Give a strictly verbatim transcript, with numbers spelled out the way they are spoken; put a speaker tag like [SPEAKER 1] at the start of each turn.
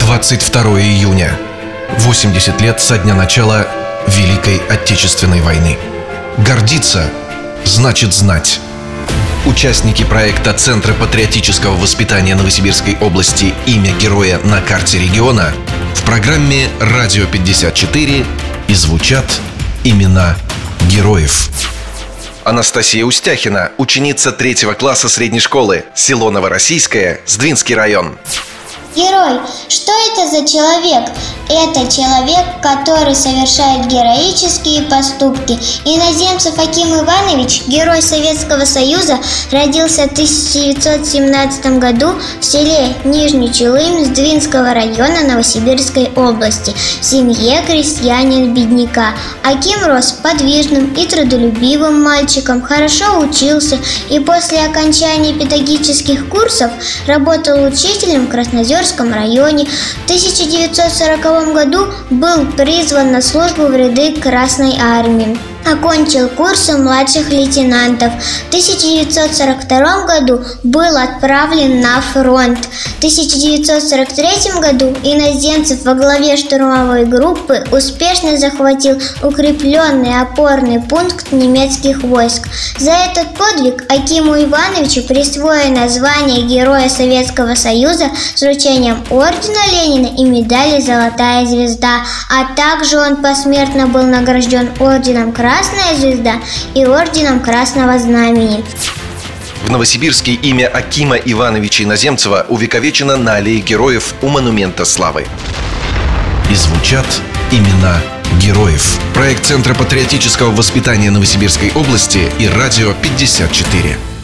[SPEAKER 1] двадцать второе июня. восемьдесят лет со дня начала Великой Отечественной войны. Гордиться значит знать. Участники проекта Центра патриотического воспитания Новосибирской области «Имя героя на карте региона» в программе «Радио пятьдесят четыре» и звучат имена героев. Анастасия Устяхина, ученица третьего класса средней школы, село Новороссийское, Сдвинский район.
[SPEAKER 2] Герой. Что это за человек? Это человек, который совершает героические поступки. Иноземцев Аким Иванович, герой Советского Союза, родился в тысяча девятьсот семнадцатом году в селе Нижний Чулым Сдвинского района Новосибирской области в семье крестьянина-бедняка. Аким рос подвижным и трудолюбивым мальчиком, хорошо учился и после окончания педагогических курсов работал учителем в Краснозерском районе. В тысяча девятьсот сороковом году был призван на службу в ряды Красной армии. Окончил курсы младших лейтенантов. В тысяча девятьсот сорок втором году был отправлен на фронт. В тысяча девятьсот сорок третьем году иноземцев во главе штурмовой группы успешно захватил укрепленный опорный пункт немецких войск. За этот подвиг Акиму Ивановичу присвоено звание Героя Советского Союза с вручением ордена Ленина и медали «Золотая звезда», а также он посмертно был награжден орденом «Красная звезда» и орденом Красного Знамени.
[SPEAKER 1] В Новосибирске имя Акима Ивановича Иноземцева увековечено на аллее героев у Монумента славы. И звучат имена героев. Проект Центра патриотического воспитания Новосибирской области и Радио пятьдесят четыре.